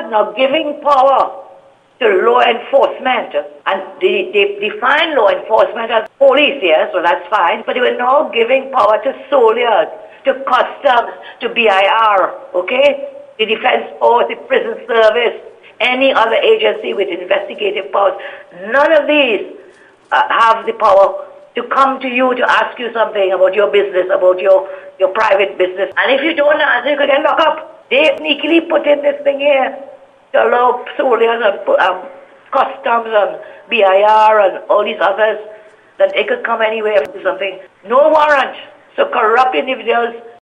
now giving power to law enforcement, and they define law enforcement as police, yes, so that's fine, but they were now giving power to soldiers, to customs, to BIR, okay? The Defense Force, the Prison Service, any other agency with investigative powers. None of these have the power to come to you to ask you something about your business, about your private business. And if you don't answer, you could get locked up. They sneakily put in this thing here to allow soldiers and customs and BIR and all these others that they could come anywhere and do something. No warrant. So corrupt individuals